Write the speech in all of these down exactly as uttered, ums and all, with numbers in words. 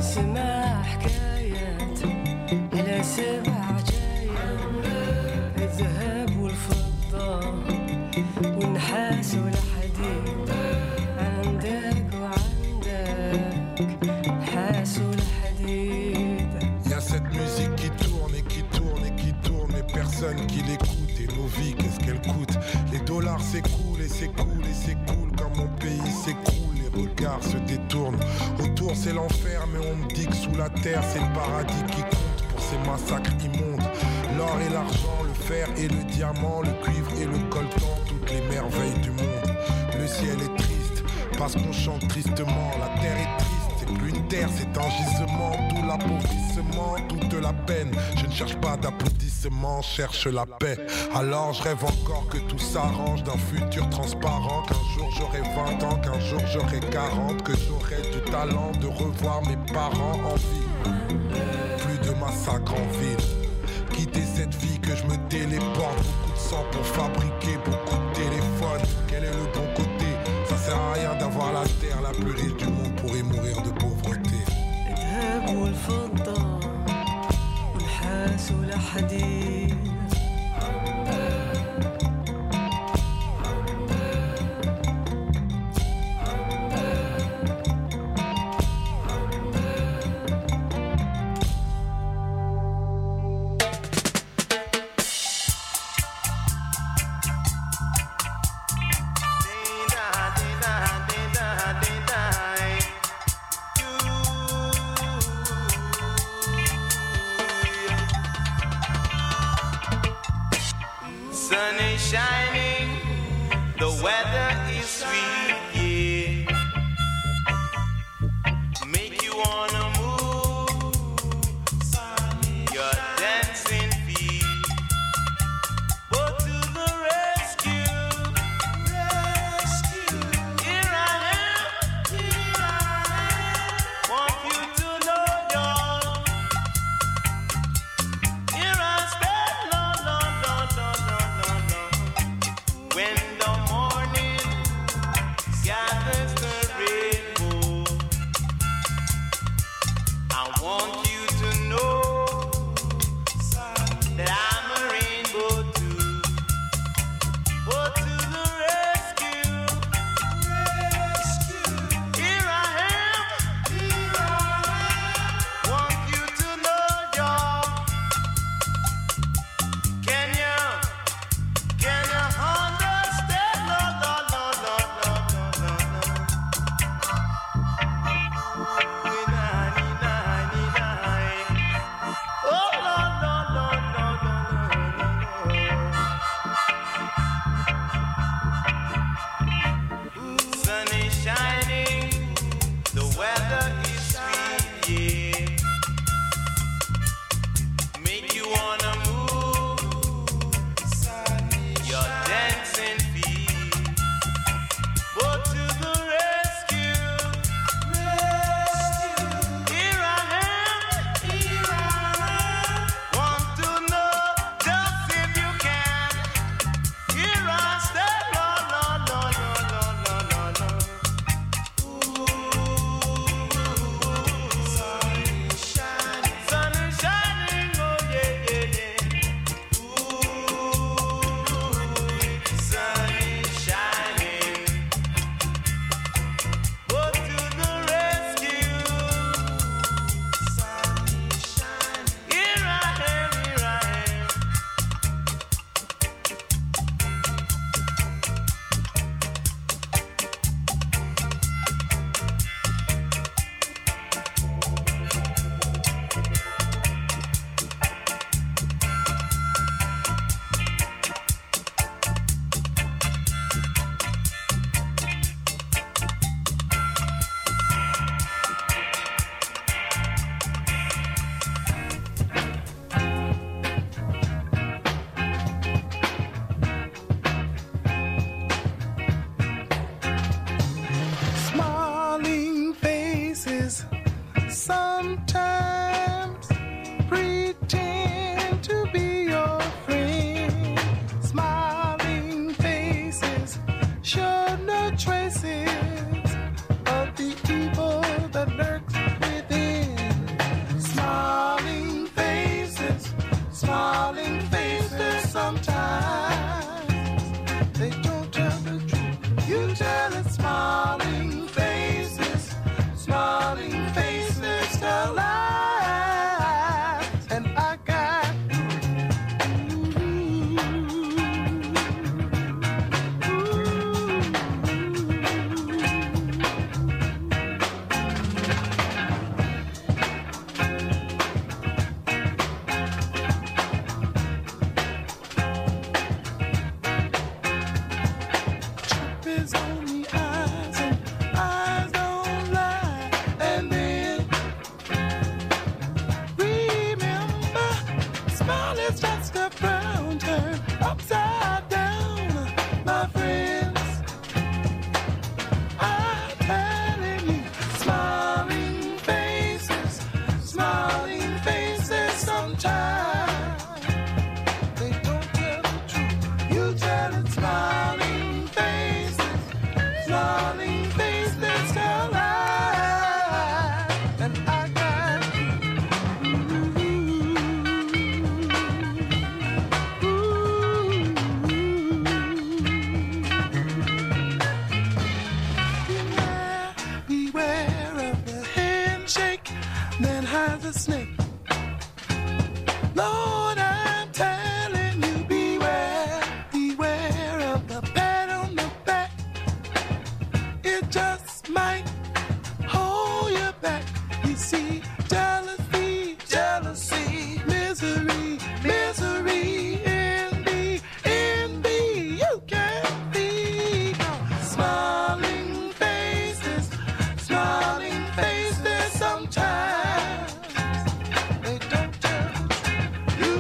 سمع حكايات على سبع عجايب، الذهب والفضة والنحاس والحديد، عندك وعندك نحاس والحديد. Y'a cette musique qui tourne et qui tourne et qui tourne, mais personne qui l'écoute. Et nos vies, qu'est-ce qu'elles coûtent? Les dollars s'écoulent et s'écoulent et s'écoulent quand mon pays s'écroule. Les regards se détournent. Autour c'est l'enfer, mais on me dit que sous la terre c'est le paradis qui compte pour ces massacres immondes. L'or et l'argent, le fer et le diamant, le cuivre et le coltan, toutes les merveilles du monde. Le ciel est triste parce qu'on chante tristement. La terre est triste, c'est plus une terre, c'est un gisement. Tout l'appauvrissement, toute la peine. Je ne cherche pas d'applaudissements, cherche la paix. Alors je rêve encore que tout s'arrange, d'un futur transparent. Qu'un jour j'aurai vingt ans, qu'un jour j'aurai quarante, que j'aurai du talent de revoir mes parents en vie. Plus de massacres en ville. Quitter cette vie, que je me téléporte. Beaucoup de sang pour fabriquer beaucoup de téléphones. Quel est le bon côté? Ça sert à rien d'avoir la terre la plus riche du monde pour y mourir de pauvreté. الذهب والفضة والنحاس والحديد. Sun is shining, the weather is sweet, yeah. Make you wanna move your dancing feet. Go to the rescue, rescue. Here I am, here I am. Want you to know y'all. Here I stand, no, no, no, no, no. When the morning gathers the rainbow, I want you to know that I'm a rainbow too. Go to the rescue, rescue. Here I am, here I am. Want you to know, y'all. Can you, can you understand? No, no, no, no, no, no, no, no. Ni-na, ni-na, ni-na. Oh, no, no, no, no, no, no, no, no. Sun is shining, the weather is sweet, yeah. Make you wanna move your dancing feet. Go to the rescue, rescue. Here I am, here I am. Want to know just if you can. Here I stand, no, no, no, no, no, no, no, no. Ooh, sun is shining, sun is shining, oh yeah, yeah, yeah. Ooh, sun is shining. Go to the rescue. Sun is shining. Here I am, here I am. Smiling faces sometimes pretend to be your friend. Smiling faces show no traces of the evil that lurks within. smiling faces tell lies, and I got is on the eyes, and eyes don't lie. And then remember, smile is just a frown turned upside down, my friends. I'm telling you, smiling faces, smiling faces sometimes they don't tell the truth. You tell it, smiling faces. Smiling faces tell lies, and I got ooh, beware, beware of the handshake that hides a snake. Lord, I'm telling you, beware, beware of the pat on the back. It just might hold you back. You see, jealousy, jealousy, misery, misery, envy, envy. You can't be smiling faces, smiling faces sometimes they don't tell the truth. You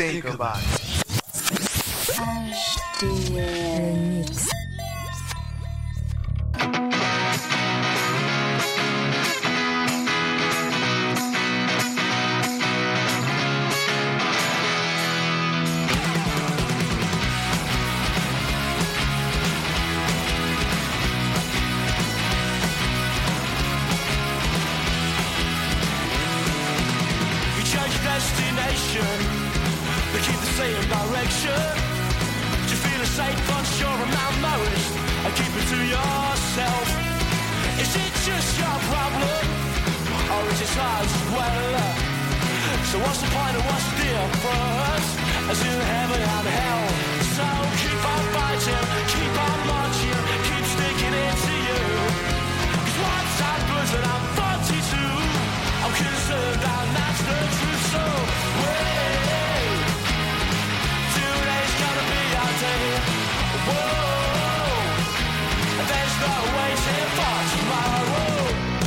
Think about it. H D L Mix. Destination, they keep the same direction. Do you feel safe, unsure and malnourished? I keep it to yourself. Is it just your problem, or is it ours as well? So what's the point of what's the difference? As in heaven and hell. So keep on fighting, keep on marching, keep sticking it to you. Cause once I'm buzzing, I'm forty-two. I'm concerned and that's the truth. So wait, today's gonna be our day. Whoa, there's no waiting for tomorrow.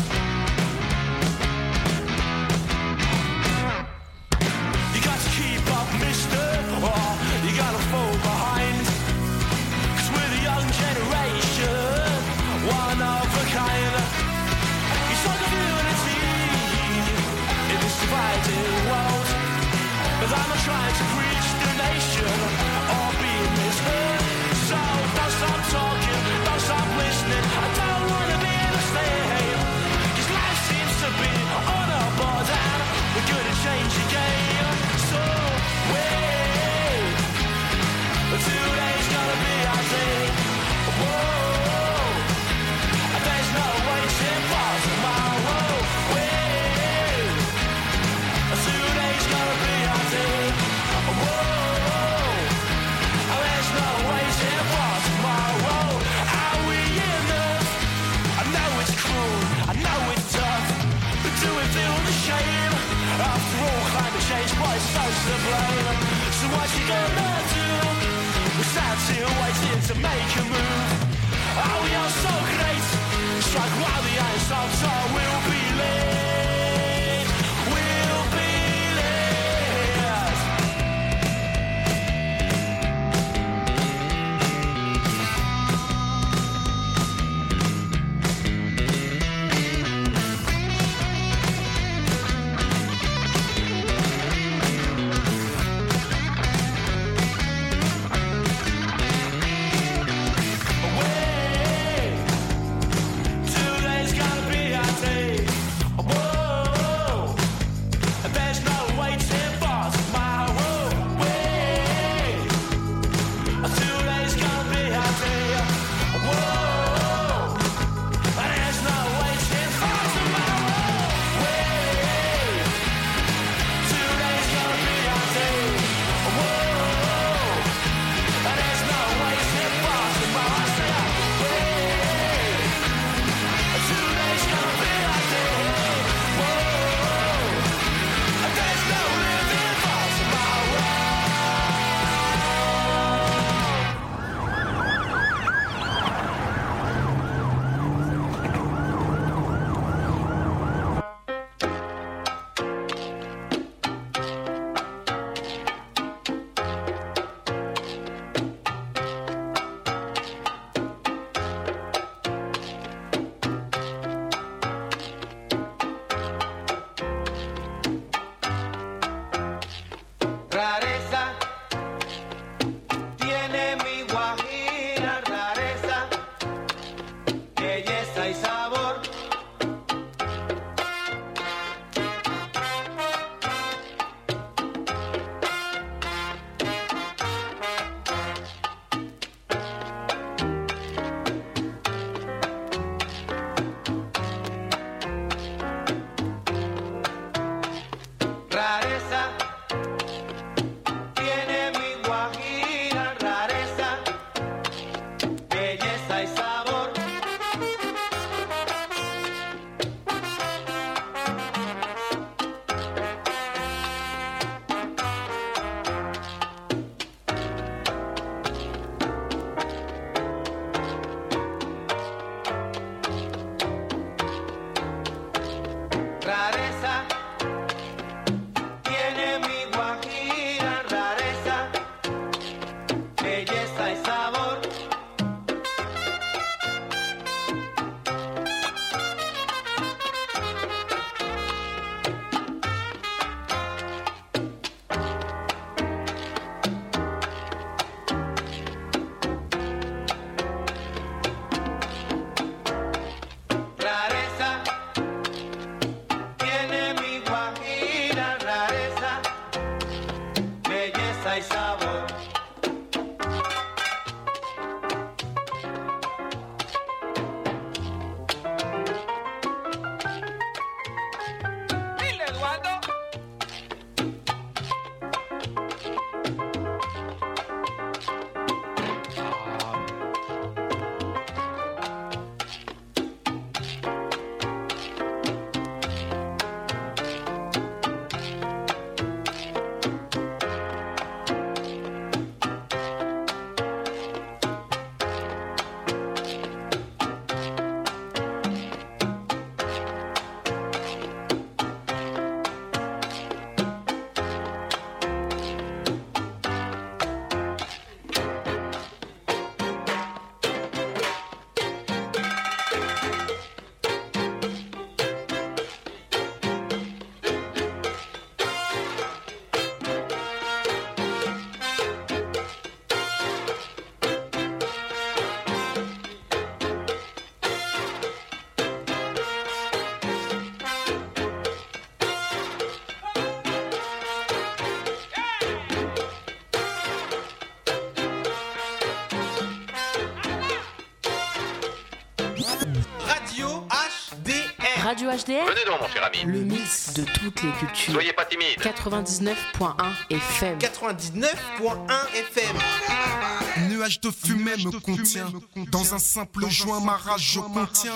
You got to keep up, mister, or you gotta fall behind. Cause we're the young generation, one of a kind. It's like a unity in this divided world. But I'm not trying to preach the nation or be misheard. So don't stop talking, don't stop listening. I don't wanna be the same. Cause life seems to be on a border. We're gonna change the game. So wait, today's gonna be our day. Whoa, there's no waiting for tomorrow. Wait, today's gonna be our day. Whoa, there's no waiting for tomorrow. Are we enough? I know it's cruel, I know it's tough, but do we feel the shame? After all, climate change, boy, it's so to blame. So what you gonna do? We're sat here waiting to make a move. Oh, we are so great. Strike while the iron's hot, so we'll be late. We'll be late. Away. Today's gonna be our day. Whoa, there's no waiting for tomorrow. Wait, today's gonna be our day. Whoa, there's no waiting for tomorrow. Wait, today's gonna be our day. Whoa, there's no waiting for tomorrow. I say, wait, today's gonna be our day. Whoa, there's no living for tomorrow. Rareza tiene mi guajira, rareza, belleza y sabor. Rareza tiene mi guajira, rareza, belleza y sabor. Rareza tiene mi guajira, rareza. Radio H D R. Venez donc, mon cher ami. Le mix de toutes les cultures. Soyez pas timide. quatre-vingt-dix-neuf point un F M. quatre-vingt-dix-neuf point un F M. Nuage de fumée me contient. Dans un simple joint, ma rage je contiens.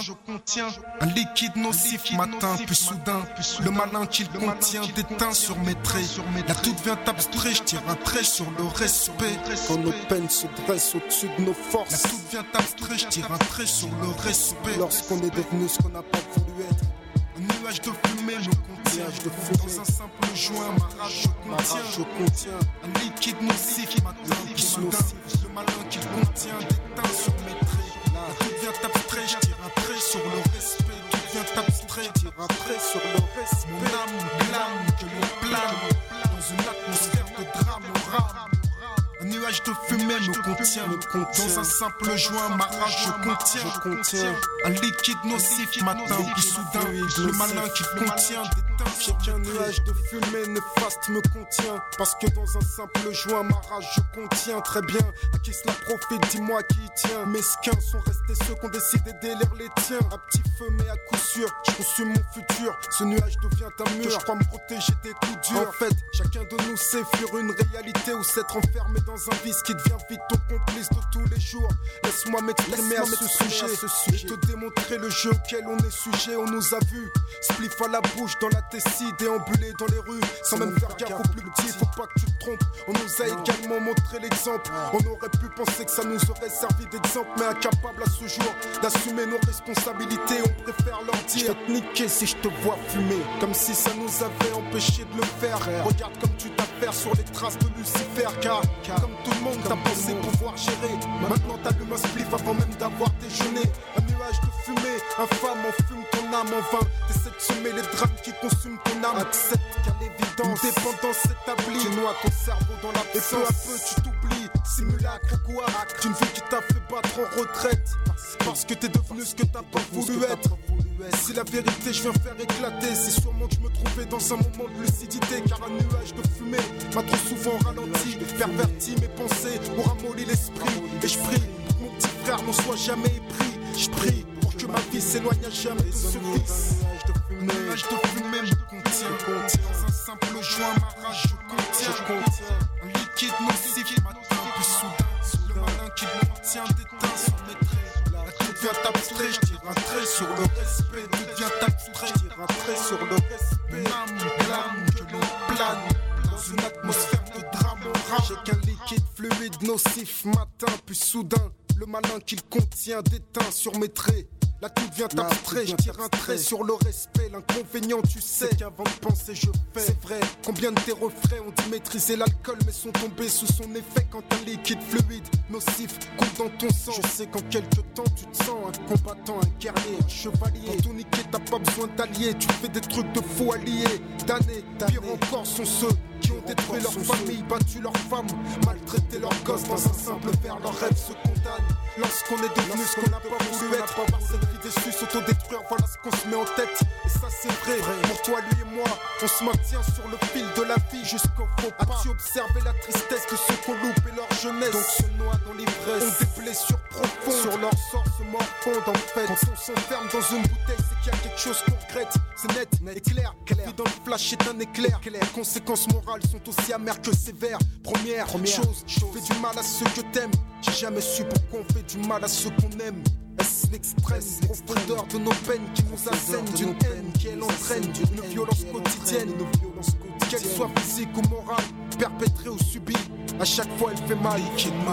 Un liquide nocif matin, puis soudain, le malin qu'il contient déteint sur mes traits. Là tout devient abstrait, je tire un trait sur le respect. Quand nos peines se dressent au-dessus de nos forces. Là tout devient abstrait, je tire un trait sur le respect. Lorsqu'on est devenu ce qu'on n'a pas voulu être. Un nuage de fumée me contient. De fumée. Dans un simple joint, ma rage je contiens. Je contiens. Un liquide nocif matin, puis soudain, le malin qu'il contient déteint sur mes traits. Là tout devient abstrait, je tire un trait sur le respect. Tout devient abstrait, je tire un trait sur le respect. Mon âme glame que l'on plane dans une atmosphère de drame au rame. Un nuage de fumée me contient. Dans un simple joint, ma rage je contiens. Je contiens. Un liquide nocif matin, puis soudain, le malin qu'il contient déteint sur Qu'un mes traits. nuage de fumée néfaste me contient. Parce que dans un simple joint, ma rage je contiens très bien. À qui cela profite, dis-moi qui y tient. Mesquins sont restés ceux qui ont décidé d'élire les tiens. À petit feu, mais à coup sûr, je consume mon futur. Ce nuage devient un mur, je crois me protéger des coups durs. En fait, chacun de nous sait fuir une réalité ou s'être enfermé dans un vice qui devient vite ton complice de tous les jours. Laisse-moi m'exprimer à, ce sujet, à ce sujet et te démontrer le jeu auquel on est sujet. On nous a vus, spliff à la bouche dans la tessie, déambuler dans les rues sans même faire gaffe au plus petit. Faut pas que tu te trompes, on nous a également montré l'exemple. On aurait pu penser que ça nous aurait servi d'exemple, mais incapable à ce jour d'assumer nos responsabilités, on préfère leur dire: je vais te niquer si je te vois fumer. Comme si ça nous avait empêché de le faire. Regarde comme tu t'affaires sur les traces de Lucifer, car comme tout le monde t'as pensé pouvoir gérer. Maintenant t'allumes un spliff avant même d'avoir déjeuné. Un nuage de fumée, infâme, enfume ton âme en vain. T'essaies de semer les drames qui consument ton âme. Accepte qu'à l'évidence, une dépendance s'établit. Tu noies ton cerveau dans l'absence, et peu à peu tu t'oublies. Simulacre ou quoi, d'une vie qui t'a fait battre en retraite. Parce que t'es devenu ce que t'as pas voulu être. Si la vérité je viens faire éclater, c'est sûrement que je me trouvais dans un moment de lucidité. Car un nuage de fumée m'a trop souvent ralenti, perverti mes pensées, ou ramolli l'esprit. Et je prie pour que mon petit frère n'en soit jamais épris. Je prie pour que ma vie s'éloigne à jamais de ce vice. Un nuage de fumée me contient. Dans un simple joint, ma rage je contiens. Un liquide nocif matin, puis soudain, le malin qui contient déteint sur mes traits. Là tout devient abstrait, je tire un trait sur le respect. Tout devient abstrait, je tire un trait sur le respect. Mon âme glame que l'on plane dans une atmosphère de drame au rame. J'ai qu'un liquide fluide nocif matin, puis soudain, le malin qu'il contient déteint sur mes traits. Là tout devient abstrait, je tire un trait sur le respect. L'inconvénient tu sais qu'avant de penser je fais. C'est vrai, combien de tes refrains ont dit maîtriser l'alcool, mais sont tombés sous son effet. Quand un liquide fluide nocif coule dans ton sang, je sais qu'en quelques temps tu te sens un combattant, un guerrier, un chevalier. Pour tout niquer t'as pas besoin d'alliés, tu fais des trucs de faux alliés. Damnés, pire encore sont ceux qui ont détruit leur famille, battu leurs femmes, maltraité leurs gosses dans un simple verre. Leurs rêves se condamnent lorsqu'on est devenu ce qu'on n'a pas voulu être. Par cette vie déçue, s'autodétruire, voilà ce qu'on se met en tête. Et ça c'est vrai, pour toi, lui et moi, on se maintient sur le fil de la vie jusqu'au faux pas. As-tu observé la tristesse de ceux qu'on loupe et leur jeunesse, donc se noient dans l'ivresse, ont des blessures profondes, sur leur sort se morfondent en fait. Quand on s'enferme dans une bouteille, c'est qu'il y a quelque chose qu'on regrette. C'est net, net et clair, clair. Vie dans le flash est un éclair, clair. Les conséquences morales sont aussi amères que sévères. Première, Première chose, je fais du mal à ceux que t'aimes. J'ai jamais su pourquoi on fait du mal à ceux qu'on aime. Est-ce l'extrême profondeur de nos peines qui nous assènent d'une haine qui elle entraîne une violence quotidienne, qu'elle soit physique ou morale, perpétrée ou subie, à chaque fois elle fait mal.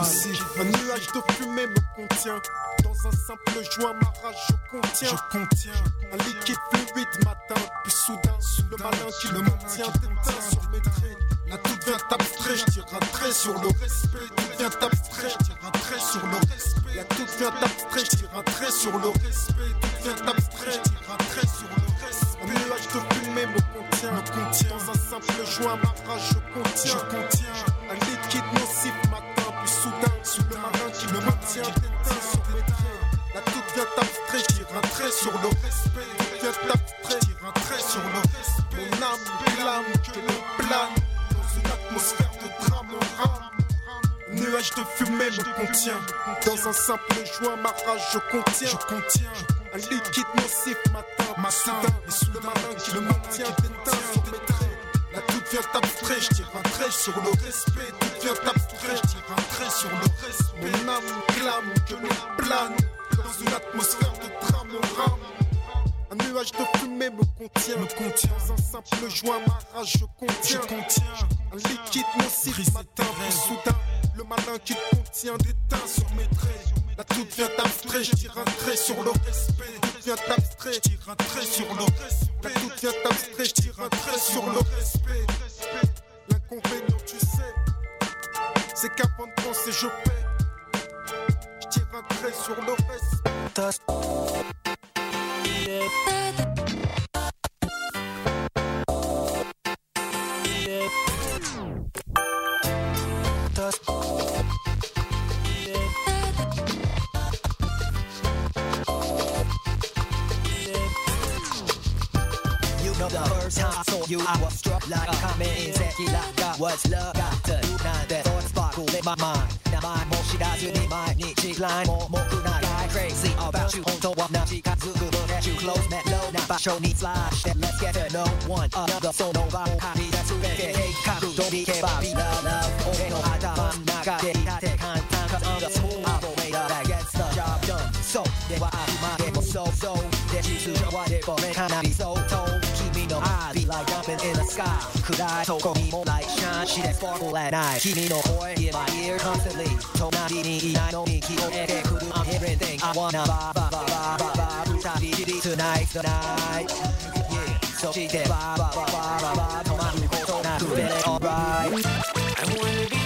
Un nuage de fumée me contient. Dans un simple joint, ma rage je contiens. Je contiens un liquide fluide matin, puis soudain, le malin qui le maintient déteint sur mes traits. Là tout devient abstrait, je tire un trait sur le respect. Tout devient abstrait, je tire un trait sur le respect. Là tout devient abstrait, je tire un trait sur le respect. Tout devient abstrait, je tire un trait sur le respect. Un nuage de fumée me contient. Me contient dans un simple joint, ma rage je contiens. Je contiens un liquide nocif matin, puis soudain, sous le marin qui le maintient déteint sur mes traits. Là tout devient abstrait, je tire un trait sur le respect. Tout devient abstrait, je tire un trait sur le respect. Mon âme blâme que l'on plane dans une atmosphère de drame en rame. Un nuage de fumée me contient. Dans un simple joint, ma rage je contiens. Je contiens un liquide nocif matin, matin. sur le respect, tout devient abstrait. Je tire un trait sur le respect. Mon âme clame que l'on plane dans une atmosphère de drame, on rame. Un nuage de fumée me contient, me contient. Dans un simple joint, ma rage je contiens, je contiens. Un liquide nocif, matin puis soudain. Le malin qui contient d'étain sur mes traits. Là tout devient abstrait, je tire un trait sur le respect. Tout devient abstrait, je tire un trait sur le respect. Là tout devient abstrait, je tire un trait sur le respect. L'inconvénient tu sais, c'est qu'avant de penser je paie. Je tire un trait sur le respect. The first time I saw you, I was struck like a comet in tequila. Got what's love, got to do not that thought sparkle in my mind. Now my motion does you need my need decline. More, more could not die crazy about you. Hold on, now she got to look at you close, met low. Now by show needs slash, then let's get to know one another. So no viral copy that's who they get. Hey, kaku, don't be care about me, love, love. Okay, no, I don't, I got it, I take time, time, cause I'm the smooth operator that gets the job done. So, then why I do my game so, so, that you to show what it for, man, can I be so told? I be like jumping in the sky. Could I talk me more like shine? She that sparkle at night. Keep me no boy in my ear constantly. Told not me, I know me, keep on head. Could do I'm everything I wanna. Ba ba ba ba ba ba. Tonight's the night. Yeah. So she said ba ba ba ba ba ba. Told my people told not to feel it alright. I wanna be.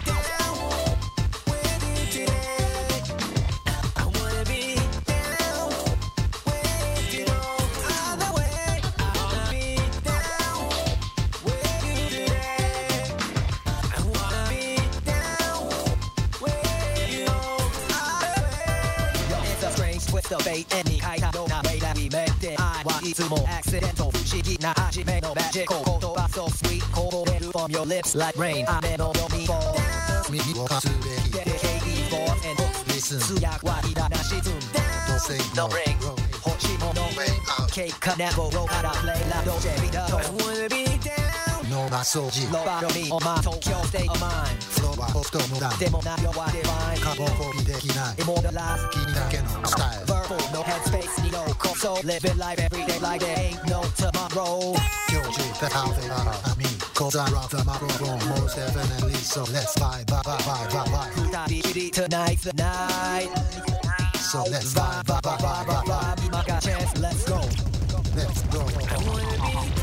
The fate and the kite, I know not way that we met it. I want it to more accidental. Fushigi na hajime no magical. Koto ba so sweet. Koto beru from your lips like rain. I met on your before. Me wo katsubehi. Dedicate these bars and hooks. Listen. Suyak wa ida na shizun. Don't say no. No ring. Hoshimo no way out. Cake kanabo roll out of play la doje vida. I wanna be down. No my soji. Low bottom me on my Tokyo state of mind. Flow wa hosto no da. Demo na yo wa divine. Kabo kopi dekinai. Immortalized. Kini dake no style. No headspace, no cold soul. Living life every day like there ain't no tomorrow. Kyoji, that's how they are. I mean, cause I rock the microphone most definitely. So let's vibe, vibe, vibe, vibe, vibe. Tonight's the night. So let's vibe, vibe, vibe, vibe, vibe, vibe. My God, chance, let's go. Let's go. I wanna be.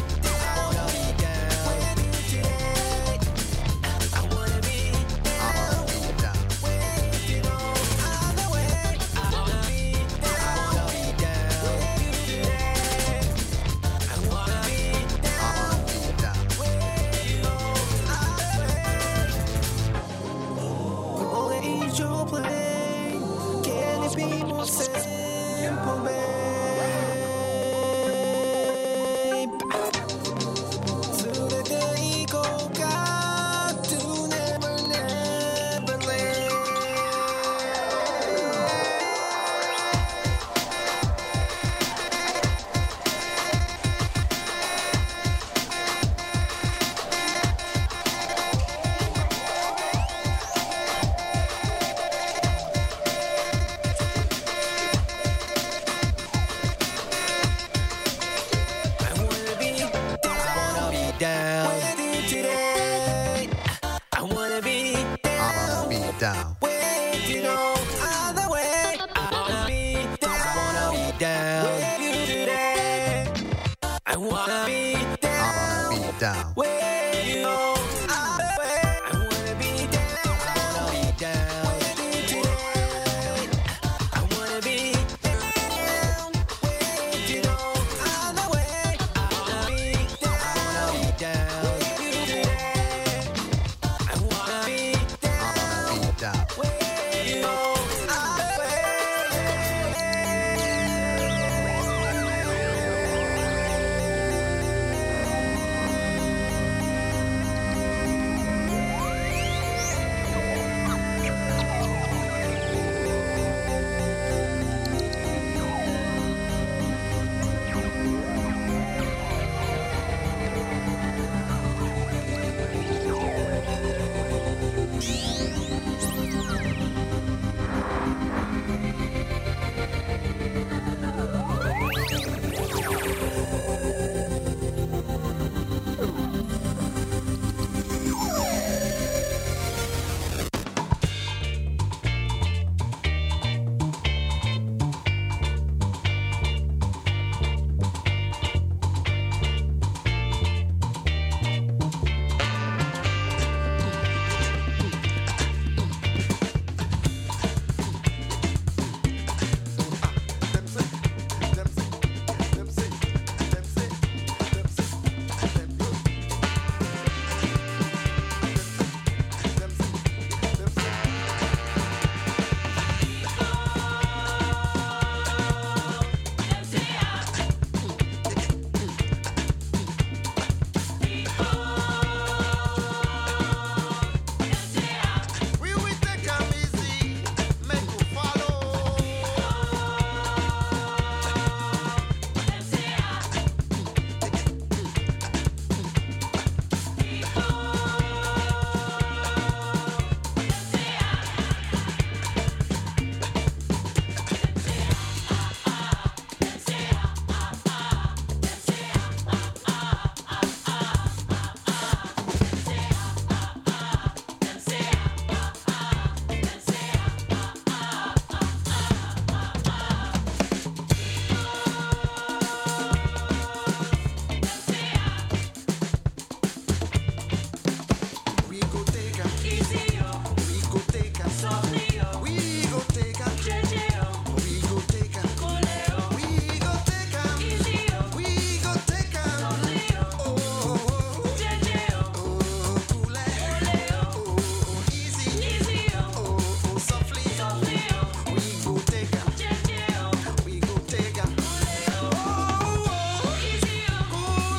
Down. Wait, you know, either way, I wanna be down. I wanna be down. With you today. I wanna be down. I wanna be down.